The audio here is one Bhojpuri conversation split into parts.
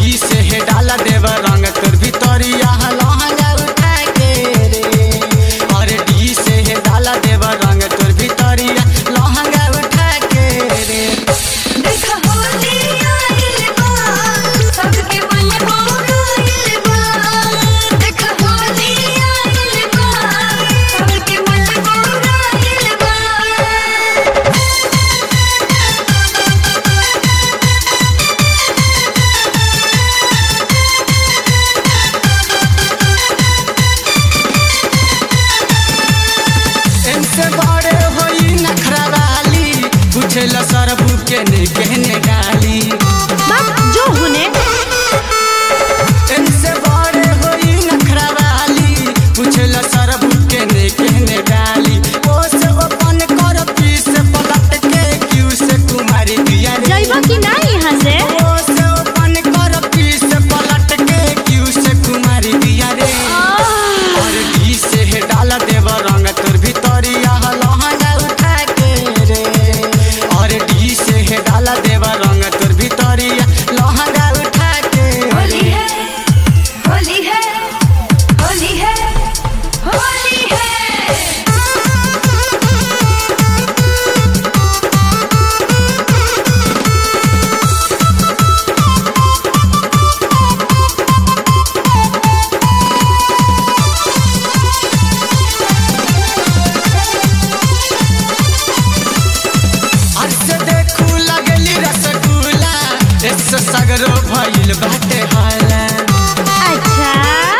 डी से है डाला देव रंग तोर भितरिया लहंगा उठा के रे। और डी से है डाला देव रंग तोर भितरिया लहंगा उठा के रे। देखा होली आइल बा सबके मन हो गइल बा। देखा होली आइल बा सबके मन हो गइल बा। इनसे बड़े होई नखरा वाली पूछेला सरबू के ने कहने डाली। बस जो होने इनसे बड़े होई नखरा वाली पूछेला सरबू के ने कहने डाली। ओ से ओपन कर पी से पलट के क्यू से कुमारी दिया रे। जाइबा कि ना यहाँ से? ओ से ओपन कर पी से पलट के क्यू से कुमारी दिया रे। और डी से है डाला देव रंग तोर भितरिया लहंगा उठा के रे। और डी से है डाला देव रंग तोर भितरिया लहंगा उठा के होली रे। है होली है होली है होली है। आज से देखू लगली रसगुल्ला इससे सगरो भइल बाटे हाला। अच्छा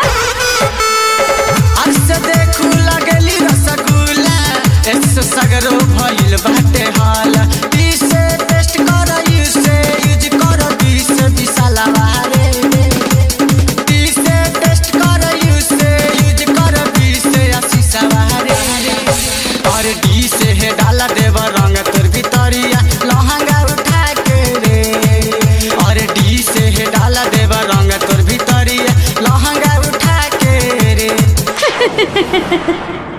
आज से देखू लगली रसगुल्ला इससे सगरो भइल बाटे हाला। डी से टेस्ट कर यू से यूज कर बी से विशाला बारे। डी से टेस्ट कर यू से यूज कर बी से आशीषा बारे। और डी से है डाला देव रंग तोर भितरिया लहंगा उठा के रे। और डी से है डाला देव रंग तोर भितरिया लहंगा उठा के रे।